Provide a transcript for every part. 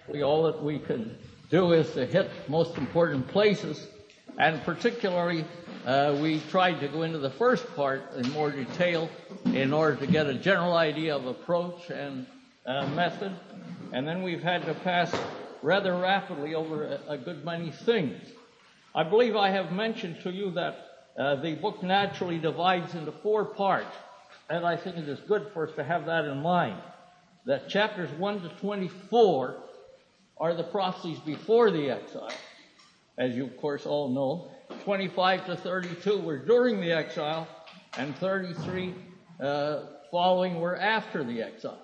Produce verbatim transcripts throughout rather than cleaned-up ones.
We, all that we can do is to hit most important places, and particularly uh, we tried to go into the first part in more detail in order to get a general idea of approach and uh, method, and then we've had to pass rather rapidly over a, a good many things. I believe I have mentioned to you that uh, the book naturally divides into four parts, and I think it is good for us to have that in mind, that chapters one to twenty-four are the prophecies before the exile, as you of course all know. twenty-five to thirty-two were during the exile, and thirty-three uh, following were after the exile.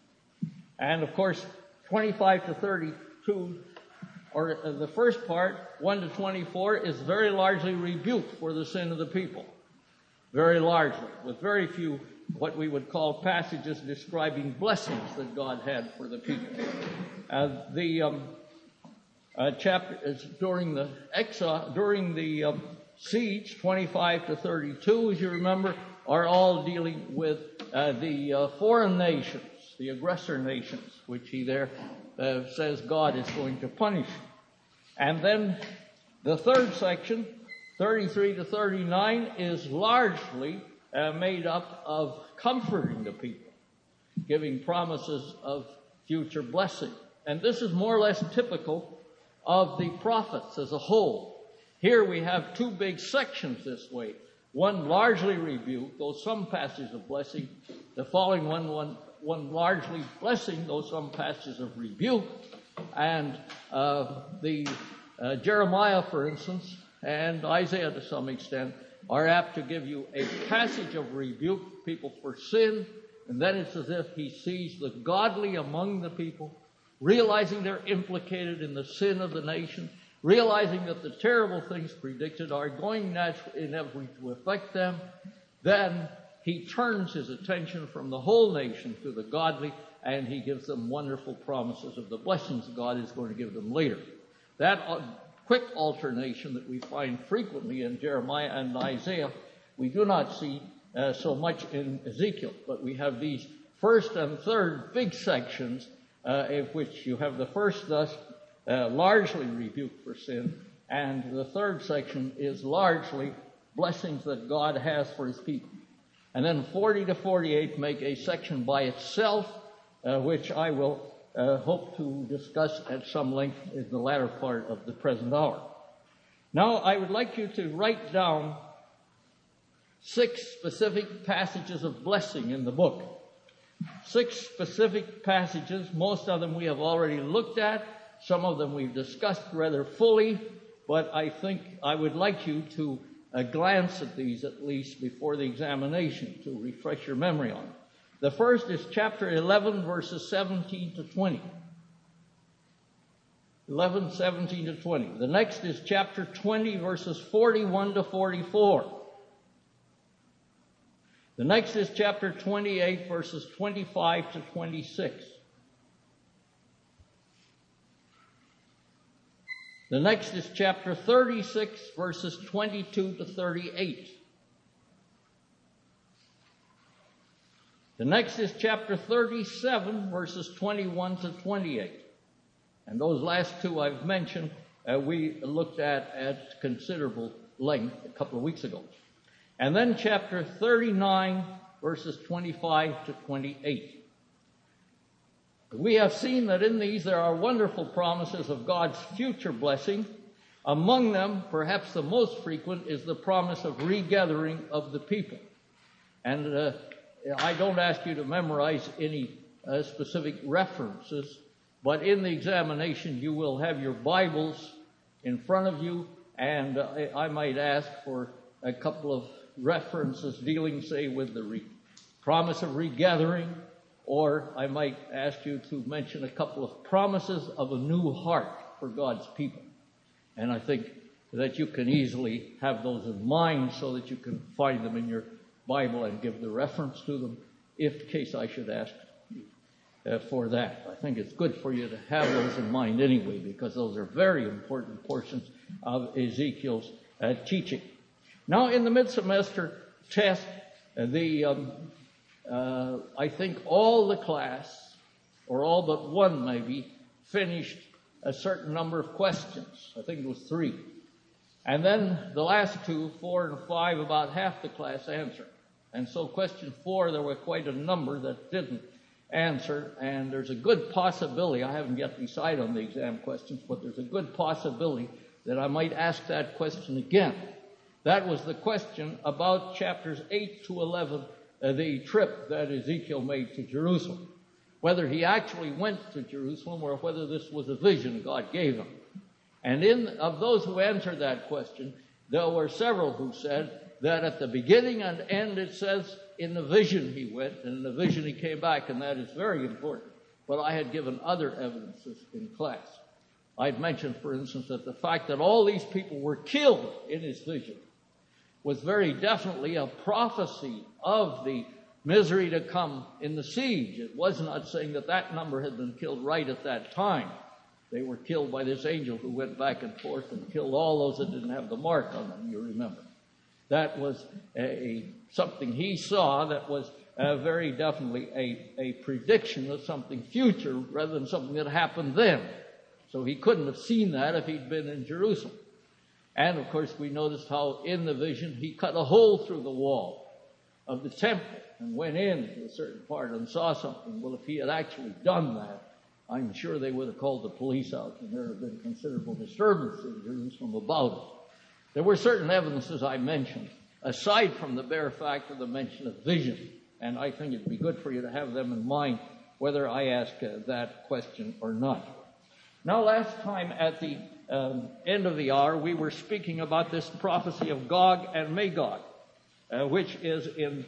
And of course, twenty-five to thirty-two, or uh, the first part, one to twenty-four, is very largely rebuke for the sin of the people. Very largely, with very few what we would call passages describing blessings that God had for the people. Uh, the um, uh, chapter is during the exile, during the um, siege, twenty-five to thirty-two, as you remember, are all dealing with uh, the uh, foreign nations, the aggressor nations, which he there uh, says God is going to punish. And then the third section, thirty-three to thirty-nine, is largely uh, made up of comforting the people, giving promises of future blessing. And this is more or less typical of the prophets as a whole. Here we have two big sections this way. One largely rebuke, though some passages of blessing. The following one, one, one largely blessing, though some passages of rebuke. And uh, the uh, Jeremiah, for instance, and Isaiah to some extent, are apt to give you a passage of rebuke, people for sin, and then it's as if he sees the godly among the people, realizing they're implicated in the sin of the nation, realizing that the terrible things predicted are going naturally, inevitably to affect them. Then he turns his attention from the whole nation to the godly, and he gives them wonderful promises of the blessings God is going to give them later. That uh, quick alternation that we find frequently in Jeremiah and Isaiah, we do not see uh, so much in Ezekiel, but we have these first and third big sections uh, in which you have the first thus uh, largely rebuke for sin, and the third section is largely blessings that God has for his people. And then forty to forty-eight make a section by itself, uh, which I will Uh, hope to discuss at some length in the latter part of the present hour. Now, I would like you to write down six specific passages of blessing in the book. Six specific passages. Most of them we have already looked at. Some of them we've discussed rather fully. But I think I would like you to uh, glance at these at least before the examination to refresh your memory on them. The first is chapter eleven, verses seventeen to twenty. eleven, seventeen to twenty. The next is chapter twenty, verses forty-one to forty-four. The next is chapter twenty-eight, verses twenty-five to twenty-six. The next is chapter thirty-six, verses twenty-two to thirty-eight. The next is chapter thirty-seven, verses twenty-one to twenty-eight. And those last two I've mentioned, uh, we looked at at considerable length a couple of weeks ago. And then chapter thirty-nine, verses twenty-five to twenty-eight. We have seen that in these there are wonderful promises of God's future blessing. Among them, perhaps the most frequent, is the promise of regathering of the people. And uh, I don't ask you to memorize any uh, specific references, but in the examination you will have your Bibles in front of you, and uh, I might ask for a couple of references dealing, say, with the re- promise of regathering, or I might ask you to mention a couple of promises of a new heart for God's people. And I think that you can easily have those in mind so that you can find them in your Bible and give the reference to them, if in case I should ask you uh, for that. I think it's good for you to have those in mind anyway, because those are very important portions of Ezekiel's uh, teaching. Now, in the mid-semester test, uh, the um, uh, I think all the class, or all but one maybe, finished a certain number of questions. I think it was three. And then the last two, four and five, about half the class answered. And so question four, there were quite a number that didn't answer, and there's a good possibility, I haven't yet decided on the exam questions, but there's a good possibility that I might ask that question again. That was the question about chapters eight to eleven, uh, the trip that Ezekiel made to Jerusalem. Whether he actually went to Jerusalem or whether this was a vision God gave him. And in of those who answered that question, there were several who said that at the beginning and end it says in the vision he went, and in the vision he came back, and that is very important. But I had given other evidences in class. I'd mentioned, for instance, that the fact that all these people were killed in his vision was very definitely a prophecy of the misery to come in the siege. It was not saying that that number had been killed right at that time. They were killed by this angel who went back and forth and killed all those that didn't have the mark on them, you remember. That was a, a something he saw that was uh, very definitely a, a prediction of something future rather than something that happened then. So he couldn't have seen that if he'd been in Jerusalem. And, of course, we noticed how in the vision he cut a hole through the wall of the temple and went in to a certain part and saw something. Well, if he had actually done that, I'm sure they would have called the police out, and there would have been considerable disturbance in Jerusalem about it. There were certain evidences I mentioned, aside from the bare fact of the mention of vision, and I think it'd be good for you to have them in mind whether I ask uh, that question or not. Now, last time at the um, end of the hour, we were speaking about this prophecy of Gog and Magog, uh, which is in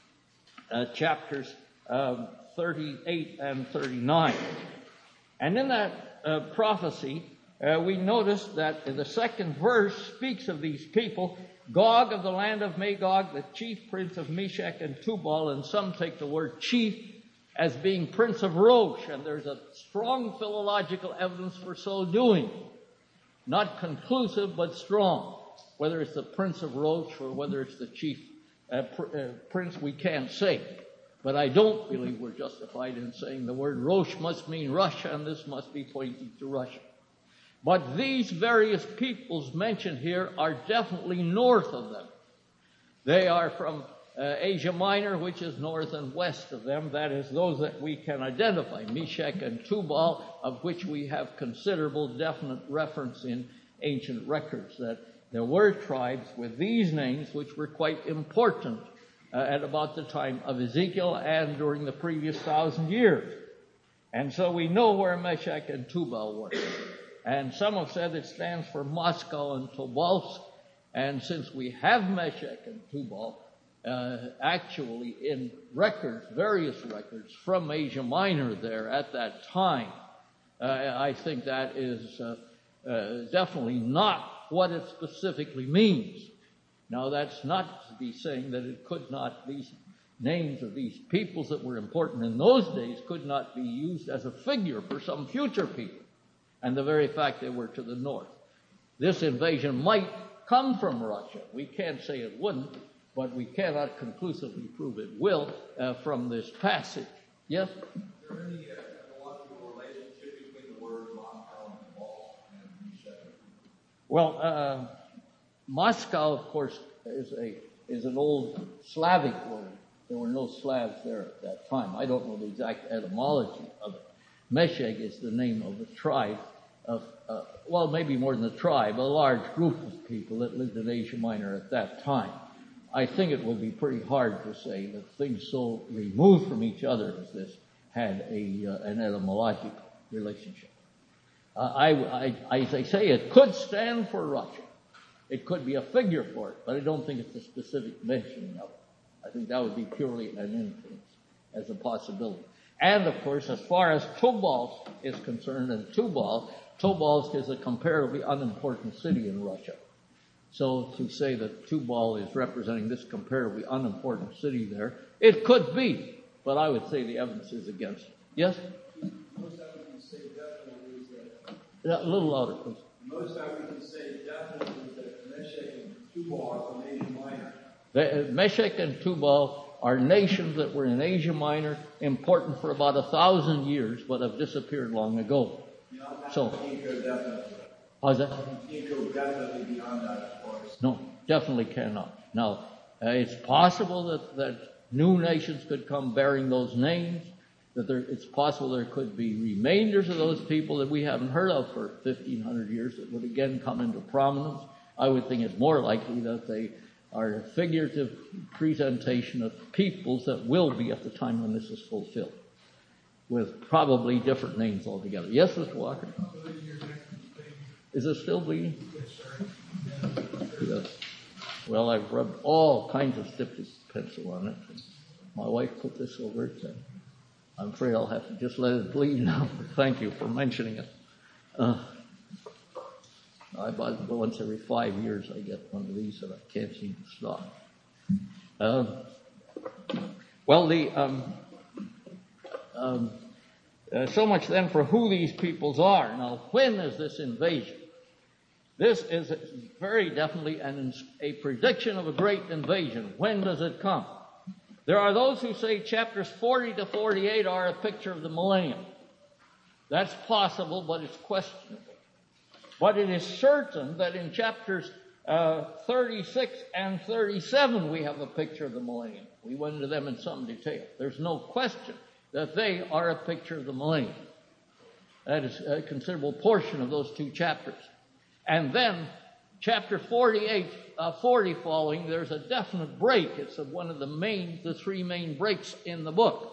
uh, chapters um, thirty-eight and thirty-nine. And in that uh, prophecy, uh, we notice that the second verse speaks of these people, Gog of the land of Magog, the chief prince of Meshech and Tubal, and some take the word chief as being prince of Rosh, and there's a strong philological evidence for so doing. Not conclusive, but strong. Whether it's the prince of Rosh or whether it's the chief uh, pr- uh, prince, we can't say. But I don't believe we're justified in saying the word Rosh must mean Russia, and this must be pointing to Russia. But these various peoples mentioned here are definitely north of them. They are from uh, Asia Minor, which is north and west of them. That is, those that we can identify, Meshech and Tubal, of which we have considerable definite reference in ancient records, that there were tribes with these names which were quite important uh, at about the time of Ezekiel and during the previous thousand years. And so we know where Meshech and Tubal were. And some have said it stands for Moscow and Tobolsk. And since we have Meshech and Tubal, uh, actually in records, various records from Asia Minor there at that time, uh, I think that is uh, uh, definitely not what it specifically means. Now, that's not to be saying that it could not, these names of these peoples that were important in those days could not be used as a figure for some future people. And the very fact they were to the north. This invasion might come from Russia. We can't say it wouldn't, but we cannot conclusively prove it will uh, from this passage. Yes? Is there any etymological relationship between the word Moscow and Tubal and Meshech? Well, uh, Moscow, of course, is a is an old Slavic word. There were no Slavs there at that time. I don't know the exact etymology of it. Meshech is the name of a tribe of, uh, well, maybe more than a tribe, a large group of people that lived in Asia Minor at that time. I think it will be pretty hard to say that things so removed from each other as this had a uh, an etymological relationship. Uh, I, I, as I say, it could stand for Russia. It could be a figure for it, but I don't think it's a specific mentioning of it. I think that would be purely an influence as a possibility. And, of course, as far as Tobolsk is concerned, and Tubal, Tobolsk is a comparatively unimportant city in Russia. So to say that Tubal is representing this comparatively unimportant city there, it could be, but I would say the evidence is against it. Yes? Most I would say definitely is that. A little louder, please. Most I would say definitely is that Meshech and Tubal are from Asia Minor. The, uh, Meshech and Tubal are nations that were in Asia Minor, important for about a thousand years, but have disappeared long ago. So, You can't go definitely. how's that? You can't go definitely beyond that, of course. No, definitely cannot. Now, uh, it's possible that, that new nations could come bearing those names, that there, it's possible there could be remainders of those people that we haven't heard of for fifteen hundred years that would again come into prominence. I would think it's more likely that they are a figurative presentation of peoples that will be at the time when this is fulfilled, with probably different names altogether. Yes, Mister Walker? Is it still bleeding? Yes. Well, I've rubbed all kinds of stiff pencil on it. My wife put this over it, and I'm afraid I'll have to just let it bleed now. Thank you for mentioning it. Uh, I buy it once every five years. I get one of these, and I can't seem to stop. Uh, well, the um, um, uh, so much then for who these peoples are. Now, when is this invasion? This is very definitely an, a prediction of a great invasion. When does it come? There are those who say chapters forty to forty-eight are a picture of the millennium. That's possible, but it's questionable. But it is certain that in chapters uh, thirty-six and thirty-seven we have a picture of the millennium. We went into them in some detail. There's no question that they are a picture of the millennium. That is a considerable portion of those two chapters. And then chapter forty-eight, uh, forty following, there's a definite break. It's one of the main, the three main breaks in the book.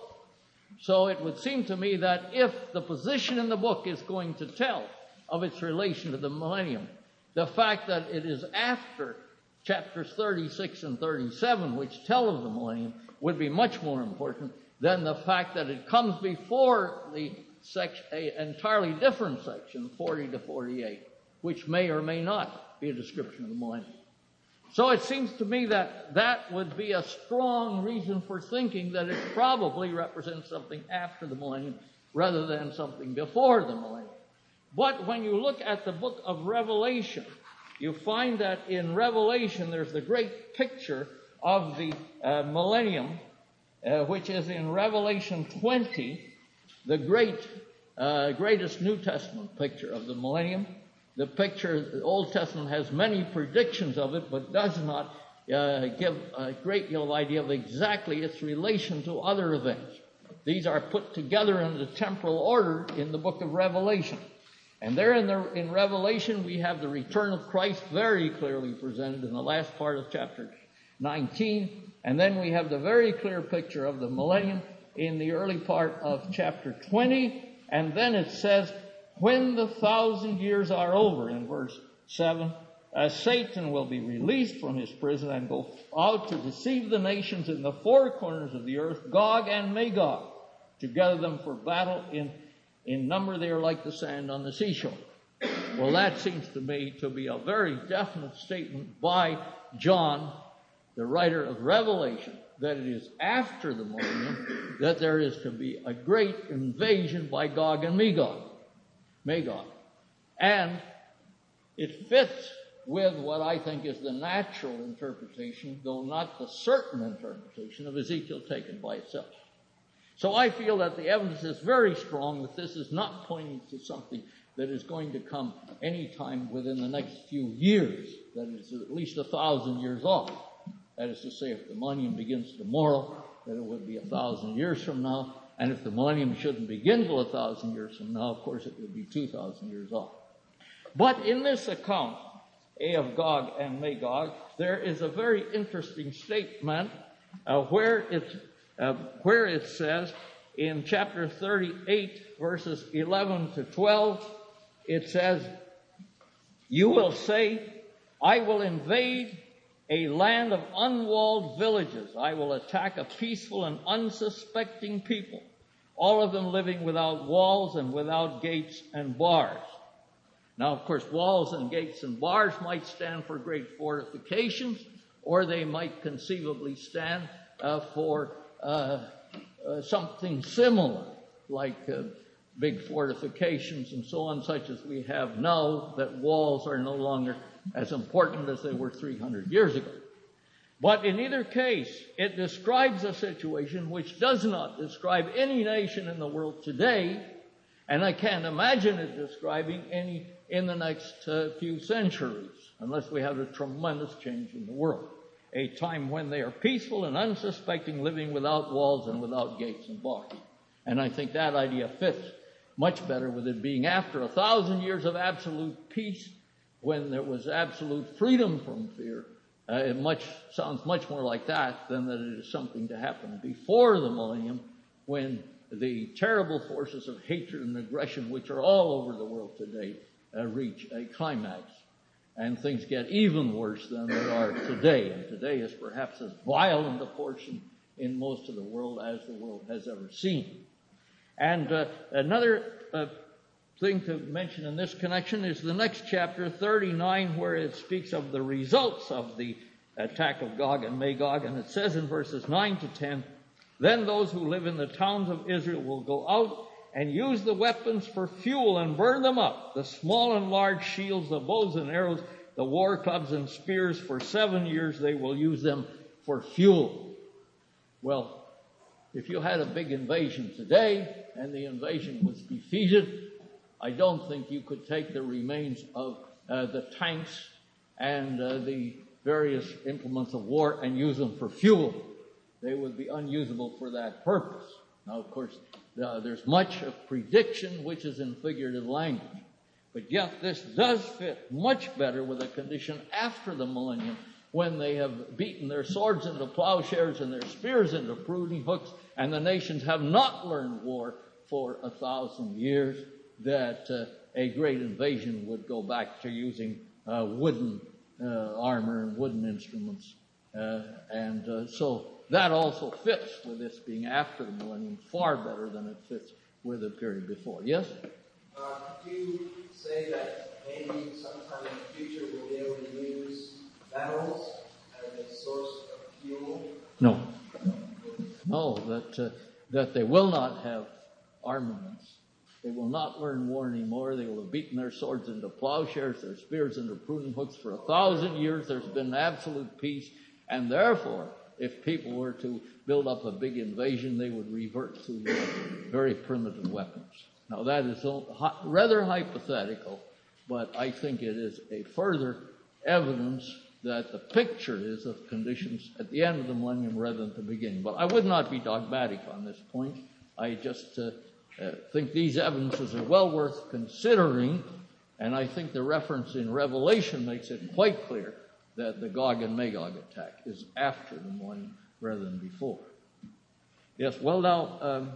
So it would seem to me that if the position in the book is going to tell of its relation to the millennium, the fact that it is after chapters thirty-six and thirty-seven, which tell of the millennium, would be much more important than the fact that it comes before the section, an entirely different section, forty to forty-eight, which may or may not be a description of the millennium. So it seems to me that that would be a strong reason for thinking that it probably represents something after the millennium rather than something before the millennium. But when you look at the book of Revelation, you find that in Revelation there's the great picture of the uh, millennium, uh, which is in Revelation twenty, the great, uh, greatest New Testament picture of the millennium. The picture, the Old Testament has many predictions of it, but does not uh, give a great deal of idea of exactly its relation to other events. These are put together in the temporal order in the book of Revelation. And there in, the, in Revelation, we have the return of Christ very clearly presented in the last part of chapter nineteen. And then we have the very clear picture of the millennium in the early part of chapter twenty. And then it says, when the thousand years are over, in verse seven, uh, Satan will be released from his prison and go out to deceive the nations in the four corners of the earth, Gog and Magog, to gather them for battle. In, in number they are like the sand on the seashore. Well, that seems to me to be a very definite statement by John, the writer of Revelation, that it is after the millennium that there is to be a great invasion by Gog and Magog. Magog. And it fits with what I think is the natural interpretation, though not the certain interpretation, of Ezekiel taken by itself. So I feel that the evidence is very strong that this is not pointing to something that is going to come any time within the next few years, that is at least a thousand years off. That is to say, if the millennium begins tomorrow, that it would be a thousand years from now. And if the millennium shouldn't begin till a thousand years from now, of course, it would be two thousand years off. But in this account, A of Gog and Magog, there is a very interesting statement uh, where it uh, where it says in chapter thirty-eight, verses eleven to twelve, it says, "You will say, I will invade a land of unwalled villages. I will attack a peaceful and unsuspecting people, all of them living without walls and without gates and bars." Now, of course, walls and gates and bars might stand for great fortifications, or they might conceivably stand uh, for uh, uh, something similar, like uh, big fortifications and so on, such as we have now, that walls are no longer as important as they were three hundred years ago. But in either case, it describes a situation which does not describe any nation in the world today And I can't imagine it describing any in the next uh, few centuries, unless we have a tremendous change in the world. A time when they are peaceful and unsuspecting, living without walls and without gates and bars. And I think that idea fits much better with it being after a thousand years of absolute peace, when there was absolute freedom from fear. Uh, it much sounds much more like that than that it is something to happen before the millennium, when the terrible forces of hatred and aggression, which are all over the world today, uh, reach a climax. And things get even worse than they are today. And today is perhaps as violent a portion in most of the world as the world has ever seen. And uh, another uh, thing to mention in this connection is the next chapter, thirty-nine, where it speaks of the results of the attack of Gog and Magog. And it says in verses nine to ten, "Then those who live in the towns of Israel will go out and use the weapons for fuel and burn them up, the small and large shields, the bows and arrows, the war clubs and spears. For seven years they will use them for fuel." Well, if you had a big invasion today and the invasion was defeated, I don't think you could take the remains of uh, the tanks and uh, the various implements of war and use them for fuel. They would be unusable for that purpose. Now, of course, uh, there's much of prediction which is in figurative language. But yet this does fit much better with a condition after the millennium, when they have beaten their swords into plowshares and their spears into pruning hooks, and the nations have not learned war for a thousand years, that uh, a great invasion would go back to using uh, wooden uh, armor and wooden instruments. Uh, and uh, so that also fits with this being after the millennium far better than it fits with the period before. Yes? Uh, could you say that maybe sometime in the future we'll be able to use metals as a source of fuel? No. No, that, uh, that they will not have armaments. They will not learn war anymore. They will have beaten their swords into plowshares, their spears into pruning hooks. For a thousand years there's been absolute peace, and therefore, if people were to build up a big invasion, they would revert to uh, very primitive weapons. Now that is rather hypothetical, but I think it is a further evidence that the picture is of conditions at the end of the millennium rather than the beginning. But I would not be dogmatic on this point. I just uh, uh, think these evidences are well worth considering, and I think the reference in Revelation makes it quite clear that the Gog and Magog attack is after the millennium rather than before. Yes, well now, um,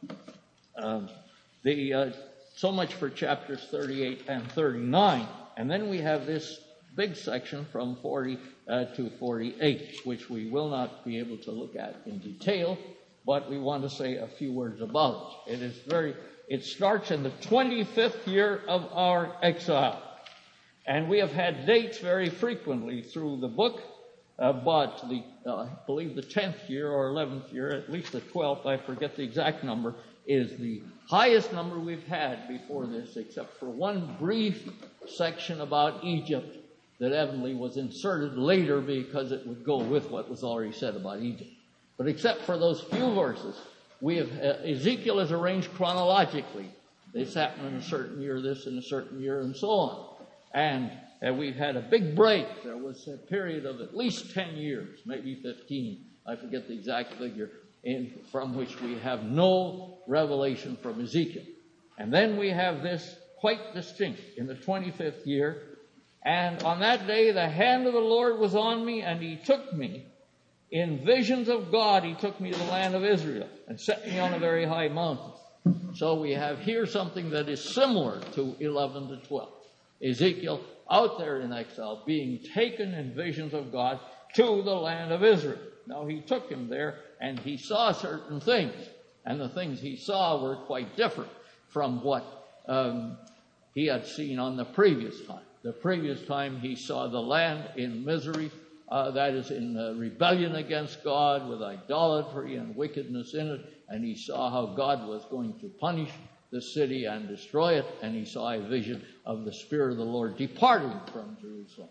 um, the uh, so much for chapters thirty-eight and thirty-nine. And then we have this big section from forty uh, to forty-eight, which we will not be able to look at in detail, but we want to say a few words about it. It is very, it starts in the twenty-fifth year of our exile. And we have had dates very frequently through the book, uh, but the, uh, I believe the tenth year or eleventh year, at least the twelfth, I forget the exact number, is the highest number we've had before this, except for one brief section about Egypt that evidently was inserted later because it would go with what was already said about Egypt. But except for those few verses, we have, uh, Ezekiel is arranged chronologically. This happened in a certain year, this in a certain year, and so on. And uh, we've had a big break. There was a period of at least ten years, maybe fifteen, I forget the exact figure, in, from which we have no revelation from Ezekiel. And then we have this quite distinct in the twenty-fifth year. And on that day, the hand of the Lord was on me, and he took me. In visions of God, he took me to the land of Israel and set me on a very high mountain. So we have here something that is similar to eleven to twelve. Ezekiel out there in exile, being taken in visions of God to the land of Israel. Now he took him there, and he saw certain things. And the things he saw were quite different from what um, he had seen on the previous time. The previous time he saw the land in misery, uh, that is in uh, rebellion against God, with idolatry and wickedness in it, and he saw how God was going to punish the city and destroy it, and he saw a vision of the Spirit of the Lord departing from Jerusalem.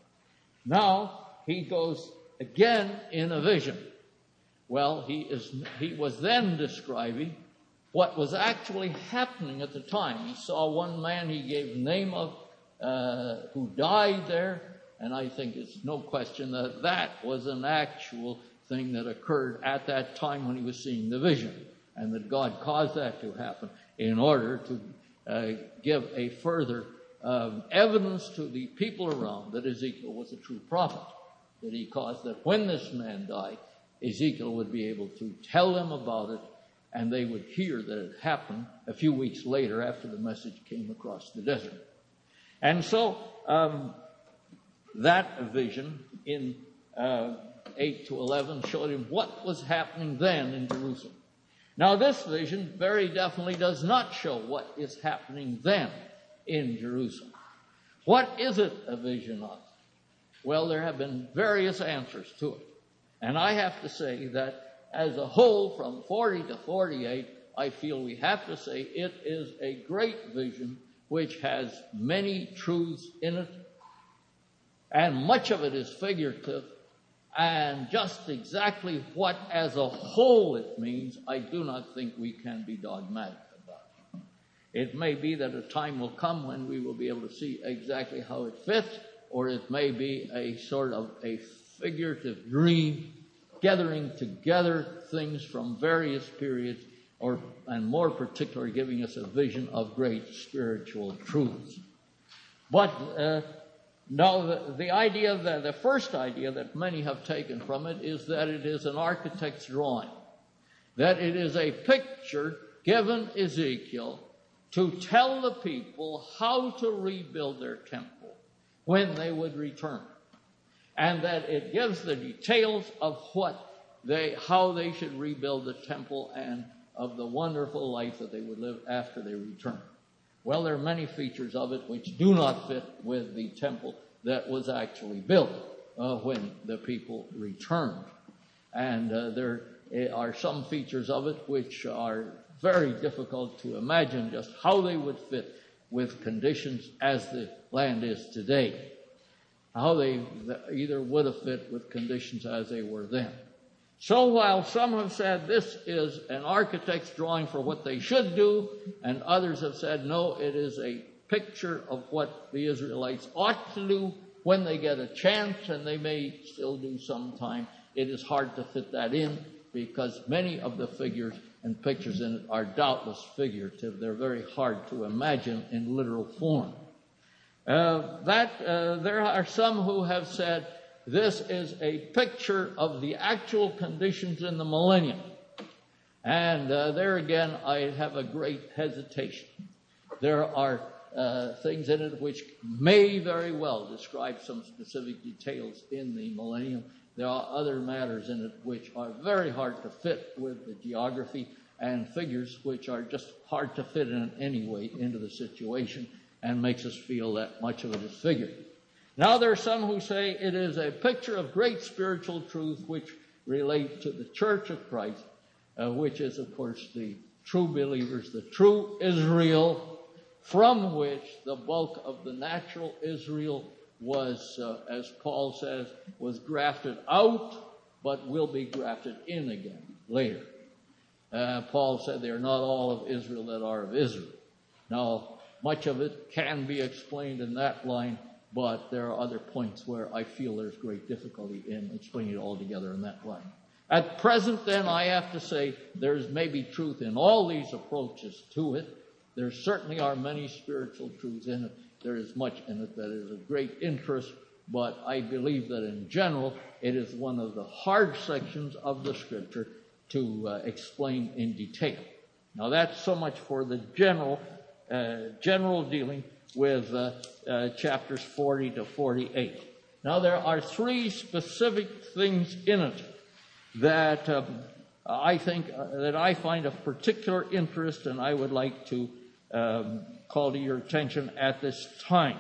Now he goes again in a vision. Well, he is he was then describing what was actually happening at the time. He saw one man he gave name of uh, who died there, and I think it's no question that that was an actual thing that occurred at that time when he was seeing the vision, and that God caused that to happen in order to uh, give a further um, evidence to the people around that Ezekiel was a true prophet, that he caused that when this man died, Ezekiel would be able to tell them about it, and they would hear that it happened a few weeks later after the message came across the desert. And so um, that vision in uh, eight to eleven showed him what was happening then in Jerusalem. Now this vision very definitely does not show what is happening then in Jerusalem. What is it a vision of? Well, there have been various answers to it. And I have to say that as a whole, from forty to forty-eight, I feel we have to say it is a great vision which has many truths in it, and much of it is figurative, and just exactly what as a whole it means, I do not think we can be dogmatic about. It may be that a time will come when we will be able to see exactly how it fits, or it may be a sort of a figurative dream, gathering together things from various periods, or and more particularly giving us a vision of great spiritual truths. But uh, now the, the idea, that the first idea that many have taken from it is that it is an architect's drawing, that it is a picture given Ezekiel to tell the people how to rebuild their temple when they would return, and that it gives the details of what they, how they should rebuild the temple and of the wonderful life that they would live after they return. Well, there are many features of it which do not fit with the temple that was actually built uh, when the people returned. And uh, there are some features of it which are very difficult to imagine just how they would fit with conditions as the land is today. How they either would have fit with conditions as they were then. So while some have said this is an architect's drawing for what they should do, and others have said, no, it is a picture of what the Israelites ought to do when they get a chance, and they may still do sometime, it is hard to fit that in because many of the figures and pictures in it are doubtless figurative. They're very hard to imagine in literal form. Uh, that uh, there are some who have said this is a picture of the actual conditions in the millennium. And uh, there again, I have a great hesitation. There are uh, things in it which may very well describe some specific details in the millennium. There are other matters in it which are very hard to fit with the geography, and figures which are just hard to fit in any way into the situation, and makes us feel that much of it is figure. Now there are some who say it is a picture of great spiritual truth which relate to the Church of Christ, uh, which is, of course, the true believers, the true Israel, from which the bulk of the natural Israel was, uh, as Paul says, was grafted out, but will be grafted in again later. Uh, Paul said they are not all of Israel that are of Israel. Now, much of it can be explained in that line, but there are other points where I feel there's great difficulty in explaining it all together in that line. At present, then, I have to say there's maybe truth in all these approaches to it. There certainly are many spiritual truths in it. There is much in it that is of great interest, but I believe that in general, it is one of the hard sections of the Scripture to uh, explain in detail. Now, that's so much for the general Uh, general dealing with uh, uh, chapters forty to forty-eight. Now there are three specific things in it that um, I think uh, that I find of particular interest, and I would like to um, call to your attention at this time.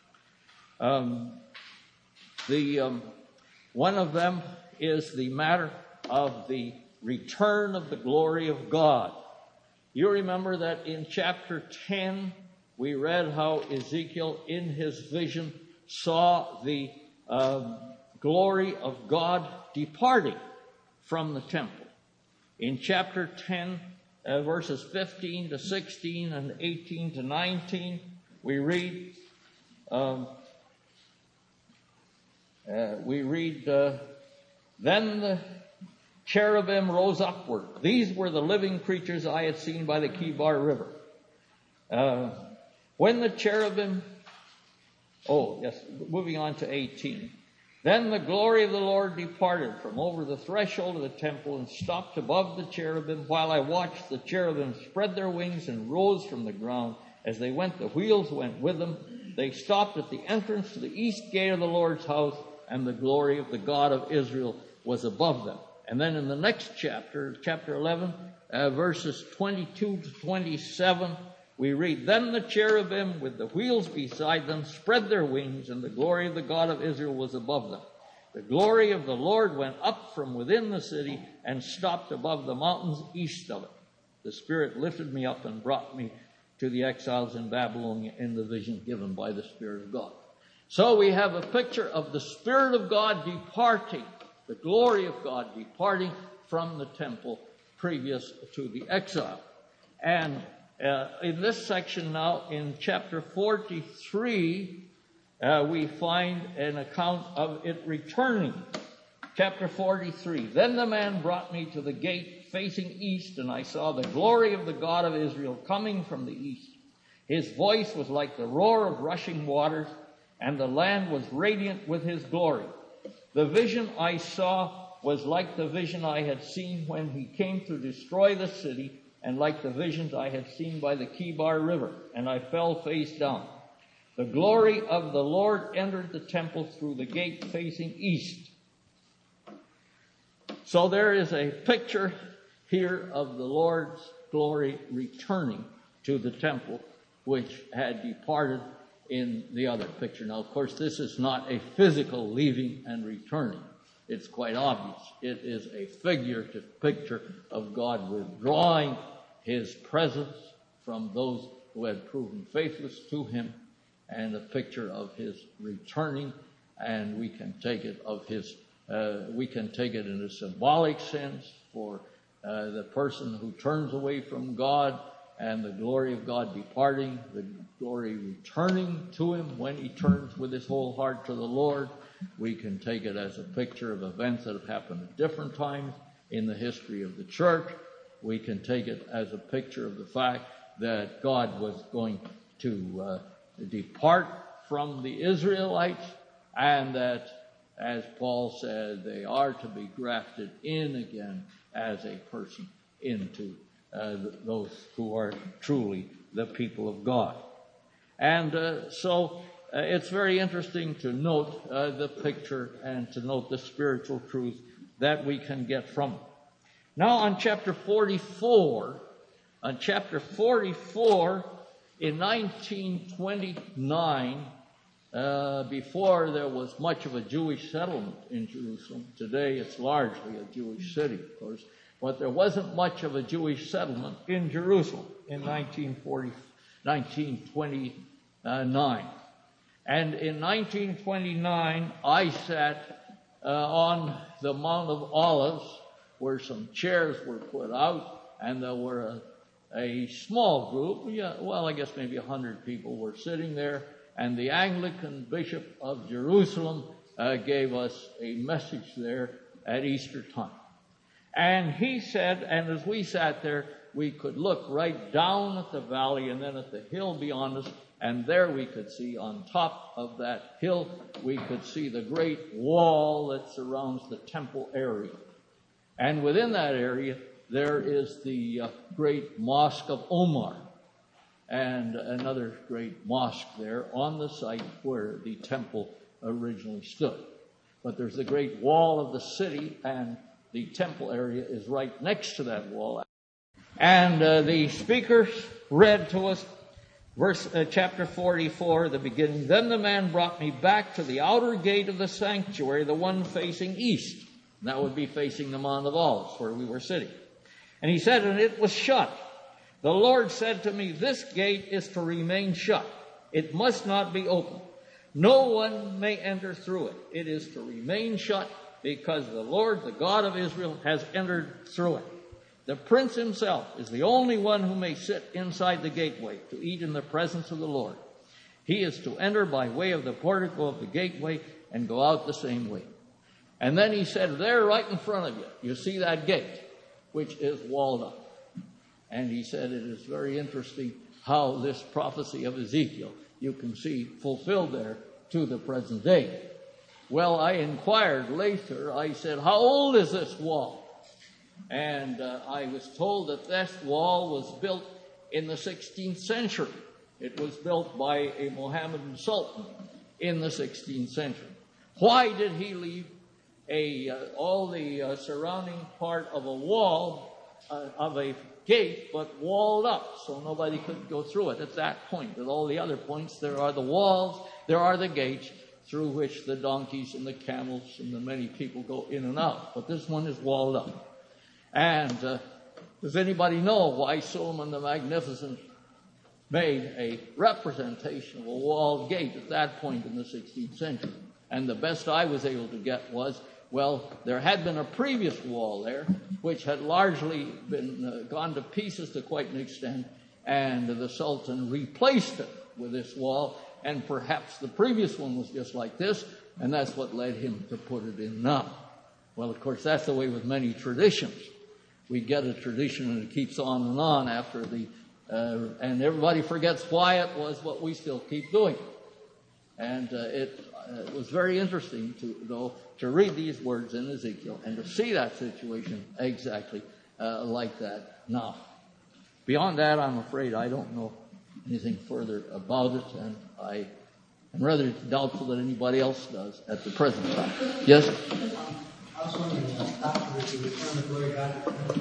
Um, the um, one of them is the matter of the return of the glory of God. You remember that in chapter ten, we read how Ezekiel, in his vision, saw the um, glory of God departing from the temple. In chapter ten, uh, verses fifteen to sixteen and eighteen to nineteen, we read, um, uh, we read, uh, then the cherubim rose upward. These were the living creatures I had seen by the Kibar River. Uh, when the cherubim, oh yes, moving on to eighteen. Then the glory of the Lord departed from over the threshold of the temple and stopped above the cherubim. While I watched, the cherubim spread their wings and rose from the ground. As they went, the wheels went with them. They stopped at the entrance to the east gate of the Lord's house, and the glory of the God of Israel was above them. And then in the next chapter, chapter eleven, uh, verses twenty-two to twenty-seven, we read, then the cherubim with the wheels beside them spread their wings, and the glory of the God of Israel was above them. The glory of the Lord went up from within the city and stopped above the mountains east of it. The Spirit lifted me up and brought me to the exiles in Babylon in the vision given by the Spirit of God. So we have a picture of the Spirit of God departing, the glory of God departing from the temple previous to the exile. And Uh, in this section now, in chapter forty-three, uh, we find an account of it returning. Chapter forty-three. Then the man brought me to the gate facing east, and I saw the glory of the God of Israel coming from the east. His voice was like the roar of rushing waters, and the land was radiant with his glory. The vision I saw was like the vision I had seen when he came to destroy the city, and like the visions I had seen by the Kibar River, and I fell face down. The glory of the Lord entered the temple through the gate facing east. So there is a picture here of the Lord's glory returning to the temple, which had departed in the other picture. Now, of course, this is not a physical leaving and returning. It's quite obvious. It is a figurative picture of God withdrawing his presence from those who had proven faithless to him, and a picture of his returning. And we can take it of his, uh, we can take it in a symbolic sense for uh, the person who turns away from God, and the glory of God departing, the glory returning to him when he turns with his whole heart to the Lord. We can take it as a picture of events that have happened at different times in the history of the church. We can take it as a picture of the fact that God was going to uh, depart from the Israelites, and that, as Paul said, they are to be grafted in again as a person into uh, those who are truly the people of God. And uh, so uh, it's very interesting to note uh, the picture and to note the spiritual truth that we can get from it. Now on chapter forty-four, on chapter forty-four, in nineteen twenty-nine, uh, before there was much of a Jewish settlement in Jerusalem. Today it's largely a Jewish city, of course, but there wasn't much of a Jewish settlement in Jerusalem in nineteen forty, nineteen twenty-nine. And in nineteen twenty-nine, I sat uh, on the Mount of Olives, where some chairs were put out, and there were a, a small group, yeah, well, I guess maybe a hundred people were sitting there, and the Anglican Bishop of Jerusalem uh, gave us a message there at Easter time. And he said, and as we sat there, we could look right down at the valley and then at the hill beyond us, and there we could see on top of that hill, we could see the great wall that surrounds the temple area. And within that area, there is the uh, great Mosque of Omar, and another great mosque there on the site where the temple originally stood. But there's the great wall of the city, and the temple area is right next to that wall. And uh, the speakers read to us verse uh, chapter forty-four, the beginning. Then the man brought me back to the outer gate of the sanctuary, the one facing east. And that would be facing the Mount of Olives, where we were sitting. And he said, and it was shut. The Lord said to me, this gate is to remain shut. It must not be opened. No one may enter through it. It is to remain shut because the Lord, the God of Israel, has entered through it. The prince himself is the only one who may sit inside the gateway to eat in the presence of the Lord. He is to enter by way of the portico of the gateway and go out the same way. And then he said, there right in front of you, you see that gate, which is walled up. And he said it is very interesting how this prophecy of Ezekiel, you can see fulfilled there to the present day. Well, I inquired later, I said, how old is this wall? And uh, I was told that this wall was built in the sixteenth century. It was built by a Mohammedan sultan in the sixteenth century. Why did he leave a uh, all the uh, surrounding part of a wall, uh, of a gate, but walled up so nobody could go through it at that point? At all the other points, there are the walls, there are the gates through which the donkeys and the camels and the many people go in and out. But this one is walled up. And uh, does anybody know why Solomon the Magnificent made a representation of a walled gate at that point in the sixteenth century? And the best I was able to get was, well, there had been a previous wall there, which had largely been uh, gone to pieces to quite an extent, and the Sultan replaced it with this wall, and perhaps the previous one was just like this, and that's what led him to put it in now. Well, of course, that's the way with many traditions. We get a tradition and it keeps on and on after the, uh, and everybody forgets why it was, but we still keep doing it. And uh, it, uh, it was very interesting to, though, to read these words in Ezekiel and to see that situation exactly uh, like that now. Beyond that, I'm afraid I don't know anything further about it, and I am rather doubtful that anybody else does at the present time. Yes? I was wondering, uh, after the return of glory God,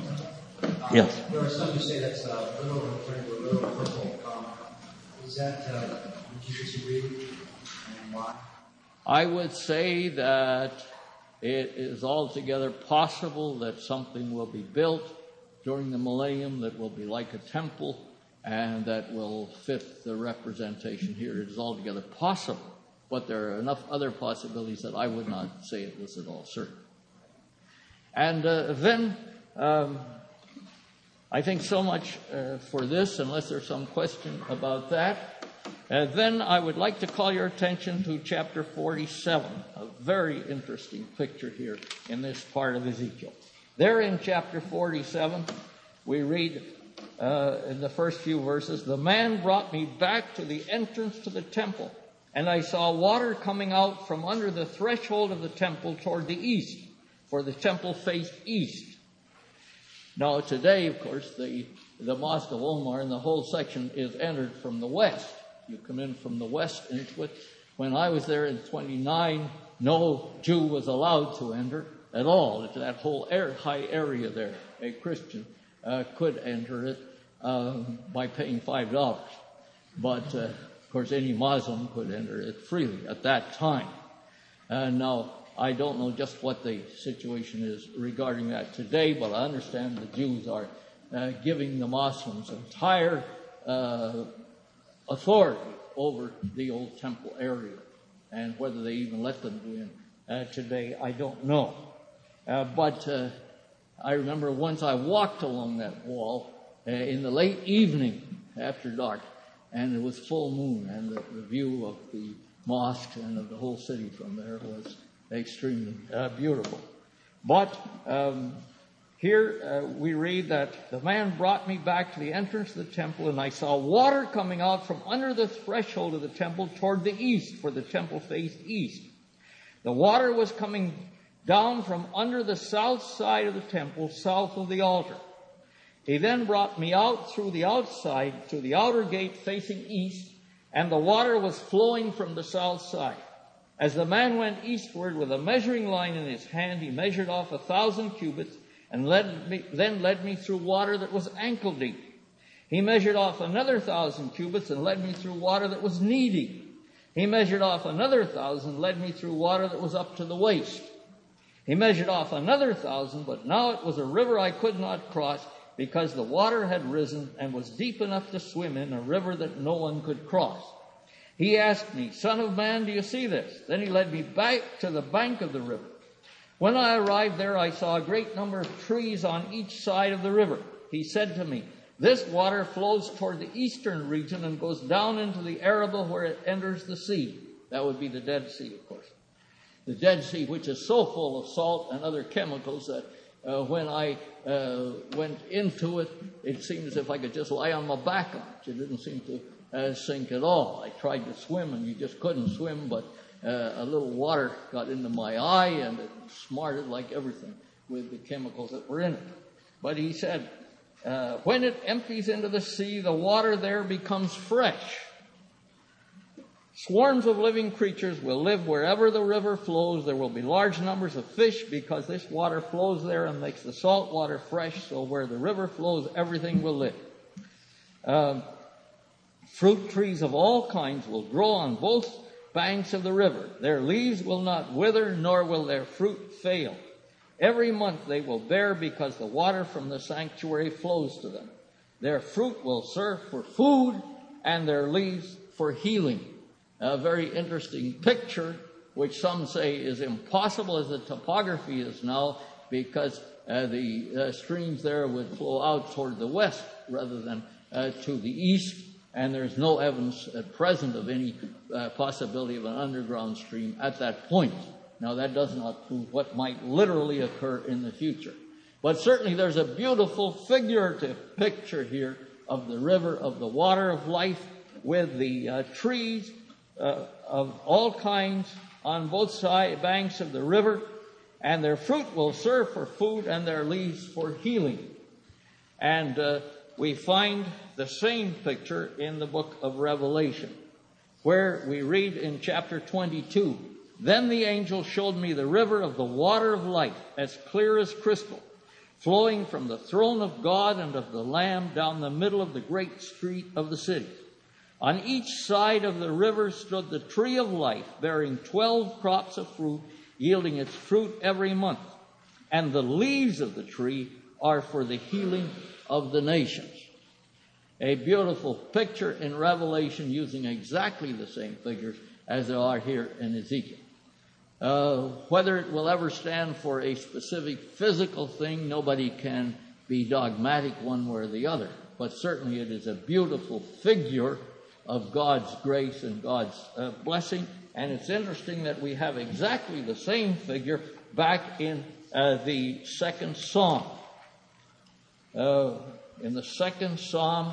uh, yes. There are some who say that's uh, literal return to a literal purple. Um, is that, uh, would you disagree, and why? I would say that it is altogether possible that something will be built during the millennium that will be like a temple and that will fit the representation here. It is altogether possible, but there are enough other possibilities that I would not say it was at all certain. And uh, then um, I think so much uh, for this, unless there's some question about that. Uh, then I would like to call your attention to chapter forty-seven, a very interesting picture here in this part of Ezekiel. There in chapter forty-seven, we read uh, in the first few verses, the man brought me back to the entrance to the temple, and I saw water coming out from under the threshold of the temple toward the east, for the temple faced east. Now today, of course, the, the Mosque of Omar and the whole section is entered from the west. You come in from the west into it. When I was there in twenty-nine, no Jew was allowed to enter at all into that whole air, high area there. A Christian uh, could enter it uh, by paying five dollars. But, uh, of course, any Muslim could enter it freely at that time. Uh, now, I don't know just what the situation is regarding that today, but I understand the Jews are uh, giving the Muslims entire uh, authority over the old temple area. And whether they even let them go in uh, today, I don't know. Uh, but uh, I remember once I walked along that wall uh, in the late evening after dark, and it was full moon, and the, the view of the mosque and of the whole city from there was extremely uh, beautiful. But um, here uh, we read that the man brought me back to the entrance of the temple, and I saw water coming out from under the threshold of the temple toward the east, for the temple faced east. The water was coming down from under the south side of the temple, south of the altar. He then brought me out through the outside to the outer gate facing east, and the water was flowing from the south side. As the man went eastward with a measuring line in his hand, he measured off a thousand cubits and led me, then led me through water that was ankle deep. He measured off another thousand cubits and led me through water that was knee deep. He measured off another thousand and led me through water that was up to the waist. He measured off another thousand, but now it was a river I could not cross, because the water had risen and was deep enough to swim in, a river that no one could cross. He asked me, Son of man, do you see this? Then he led me back to the bank of the river. When I arrived there, I saw a great number of trees on each side of the river. He said to me, "This water flows toward the eastern region and goes down into the Arabah where it enters the sea." That would be the Dead Sea, of course. The Dead Sea, which is so full of salt and other chemicals that uh, when I uh, went into it, it seemed as if I could just lie on my back on it. It didn't seem to uh, sink at all. I tried to swim, and you just couldn't swim, but uh, a little water got into my eye, and it smarted like everything with the chemicals that were in it. But he said, uh, when it empties into the sea, the water there becomes fresh. Swarms of living creatures will live wherever the river flows. There will be large numbers of fish because this water flows there and makes the salt water fresh. So where the river flows, everything will live. Um, fruit trees of all kinds will grow on both banks of the river. Their leaves will not wither, nor will their fruit fail. Every month they will bear because the water from the sanctuary flows to them. Their fruit will serve for food and their leaves for healing. A very interesting picture, which some say is impossible as the topography is now, because uh, the uh, streams there would flow out toward the west rather than uh, to the east, and there's no evidence at present of any uh, possibility of an underground stream at that point. Now, that does not prove what might literally occur in the future. But certainly there's a beautiful figurative picture here of the river, of the water of life, with the uh, trees Uh, of all kinds on both side banks of the river, and their fruit will serve for food and their leaves for healing. And uh, we find the same picture in the book of Revelation, where we read in chapter twenty-two, "Then the angel showed me the river of the water of life, as clear as crystal, flowing from the throne of God and of the Lamb down the middle of the great street of the city. On each side of the river stood the tree of life, bearing twelve crops of fruit, yielding its fruit every month. And the leaves of the tree are for the healing of the nations." A beautiful picture in Revelation using exactly the same figures as there are here in Ezekiel. Uh, whether it will ever stand for a specific physical thing, nobody can be dogmatic one way or the other. But certainly it is a beautiful figure of God's grace and God's uh, blessing. And it's interesting that we have exactly the same figure back in uh, the second Psalm. Uh, in the second Psalm,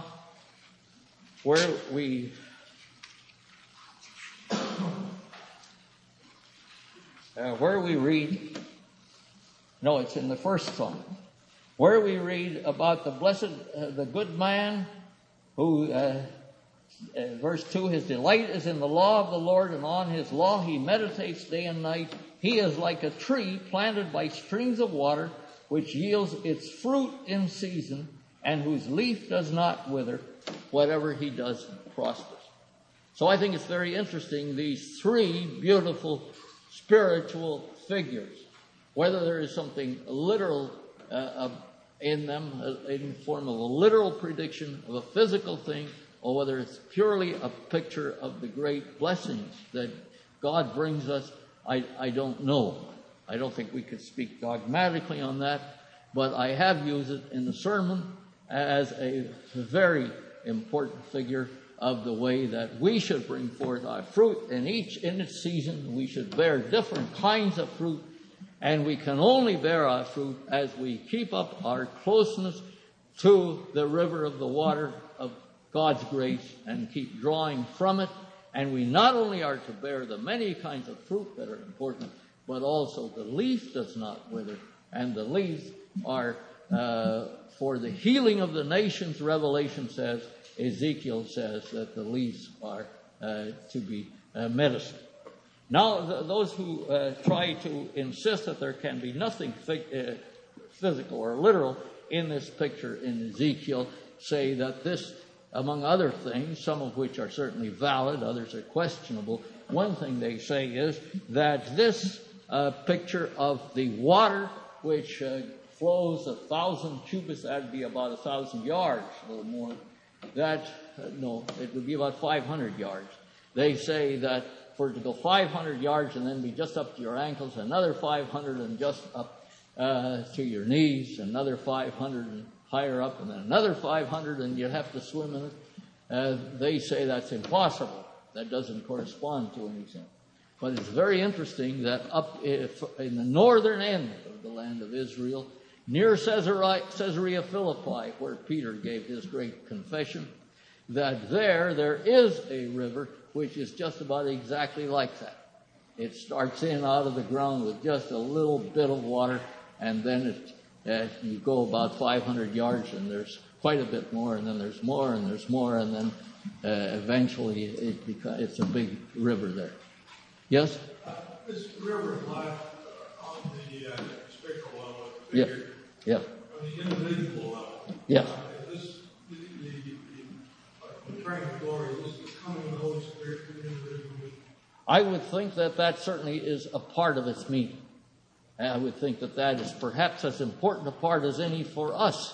where we uh, where we read, no, it's in the first Psalm, where we read about the blessed, uh, the good man who, uh, Uh, verse two, "His delight is in the law of the Lord, and on his law he meditates day and night. He is like a tree planted by streams of water, which yields its fruit in season, and whose leaf does not wither. Whatever he does prospers." So I think it's very interesting, these three beautiful spiritual figures. Whether there is something literal uh, in them, uh, in the form of a literal prediction of a physical thing, or whether it's purely a picture of the great blessings that God brings us, I, I don't know. I don't think we could speak dogmatically on that, but I have used it in the sermon as a very important figure of the way that we should bring forth our fruit, and each in its season we should bear different kinds of fruit, and we can only bear our fruit as we keep up our closeness to the river of the water of God's grace and keep drawing from it. And we not only are to bear the many kinds of fruit that are important, but also the leaf does not wither, and the leaves are uh, for the healing of the nations. Revelation says, Ezekiel says that the leaves are uh, to be uh, medicine. Now, th- those who uh, try to insist that there can be nothing fi- uh, physical or literal in this picture in Ezekiel say that this, among other things, some of which are certainly valid, others are questionable, one thing they say is that this uh, picture of the water which uh, flows a thousand cubits, that would be about a thousand yards, a little more, that, uh, no, it would be about five hundred yards. They say that for it to go five hundred yards and then be just up to your ankles, another five hundred and just up uh, to your knees, another five hundred and higher up, and then another five hundred, and you'd have to swim in it. Uh, they say that's impossible. That doesn't correspond to anything. But it's very interesting that up if, in the northern end of the land of Israel, near Caesarea, Caesarea Philippi, where Peter gave his great confession, that there, there is a river which is just about exactly like that. It starts in out of the ground with just a little bit of water, and then it, uh, you go about five hundred yards, and there's quite a bit more, and then there's more, and there's more, and then uh, eventually it becomes, it's a big river there. Yes? Uh, this river lies on the uh, spectral level, the Yeah. figure, Yeah. on the individual level. Yeah. Uh, is this, the, the, the, the train of glory, is this coming of the Holy Spirit to the individual? I would think that that certainly is a part of its meaning. I would think that that is perhaps as important a part as any for us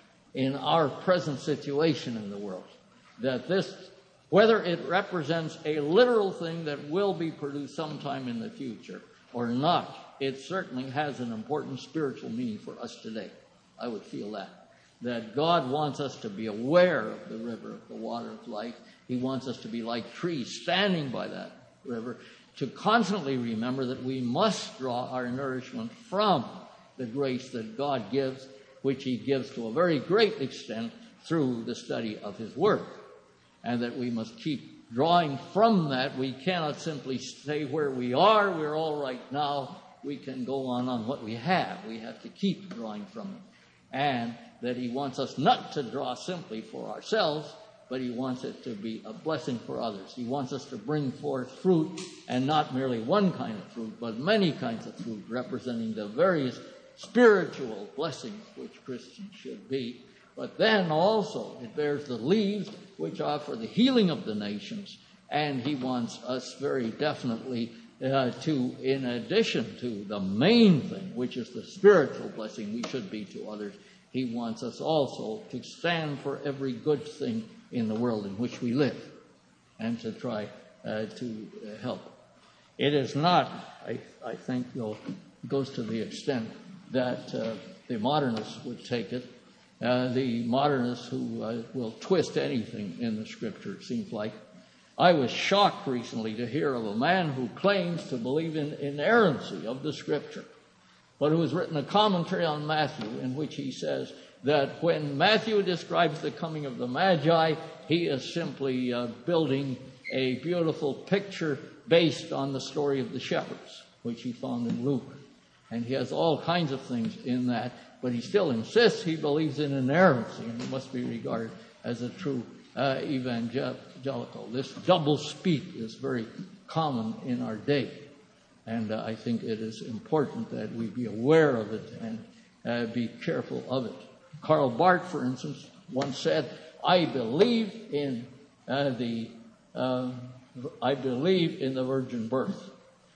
in our present situation in the world. That this, whether it represents a literal thing that will be produced sometime in the future or not, it certainly has an important spiritual meaning for us today. I would feel that. That God wants us to be aware of the river, of the water of life. He wants us to be like trees standing by that river, to constantly remember that we must draw our nourishment from the grace that God gives, which He gives to a very great extent through the study of His Word. And that we must keep drawing from that. We cannot simply stay where we are. We're all right now. We can go on on what we have. We have to keep drawing from it. And that He wants us not to draw simply for ourselves, but He wants it to be a blessing for others. He wants us to bring forth fruit, and not merely one kind of fruit, but many kinds of fruit, representing the various spiritual blessings which Christians should be. But then also it bears the leaves which are for the healing of the nations, and He wants us very definitely uh, to, in addition to the main thing, which is the spiritual blessing we should be to others, He wants us also to stand for every good thing in the world in which we live, and to try uh, to uh, help. It is not, I, I think, though, goes to the extent that uh, the modernists would take it. Uh, the modernists who uh, will twist anything in the Scripture, it seems like. I was shocked recently to hear of a man who claims to believe in inerrancy of the Scripture, but who has written a commentary on Matthew in which he says that when Matthew describes the coming of the Magi, he is simply uh, building a beautiful picture based on the story of the shepherds, which he found in Luke. And he has all kinds of things in that, but he still insists he believes in inerrancy, and he must be regarded as a true uh, evangelical. This double speak is very common in our day, and uh, I think it is important that we be aware of it and uh, be careful of it. Karl Barth, for instance, once said, I believe in uh, the uh, I believe in the virgin birth,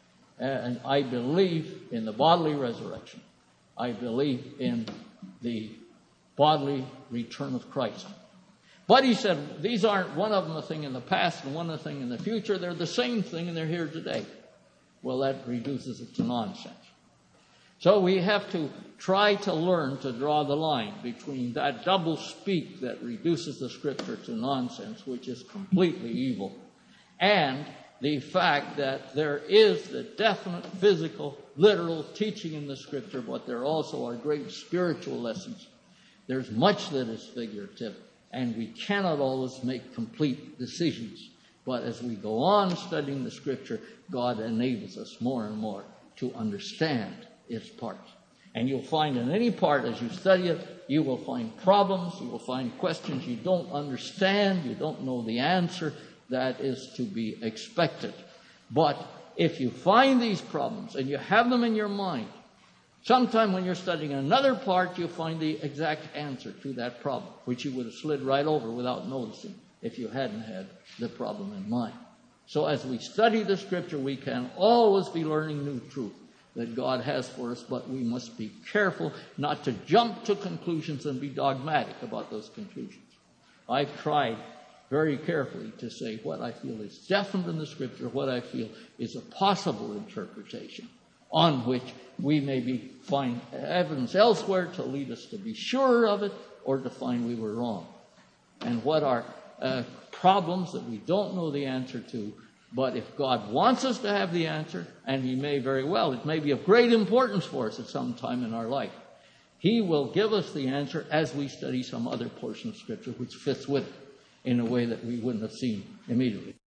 and I believe in the bodily resurrection. I believe in the bodily return of Christ. But he said, these aren't one of them a thing in the past and one a thing in the future. They're the same thing, and they're here today. Well, that reduces it to nonsense. So we have to try to learn to draw the line between that double speak that reduces the Scripture to nonsense, which is completely evil, and the fact that there is the definite physical, literal teaching in the Scripture, but there also are great spiritual lessons. There's much that is figurative, and we cannot always make complete decisions. But as we go on studying the Scripture, God enables us more and more to understand its parts. And you'll find in any part as you study it, you will find problems, you will find questions you don't understand, you don't know the answer. That is to be expected. But if you find these problems and you have them in your mind, sometime when you're studying another part, you'll find the exact answer to that problem, which you would have slid right over without noticing if you hadn't had the problem in mind. So as we study the Scripture, we can always be learning new truth that God has for us, but we must be careful not to jump to conclusions and be dogmatic about those conclusions. I've tried very carefully to say what I feel is definite in the Scripture, what I feel is a possible interpretation, on which we maybe find evidence elsewhere to lead us to be sure of it or to find we were wrong. And what are uh, problems that we don't know the answer to, but if God wants us to have the answer, and He may very well, it may be of great importance for us at some time in our life, He will give us the answer as we study some other portion of Scripture which fits with it in a way that we wouldn't have seen immediately.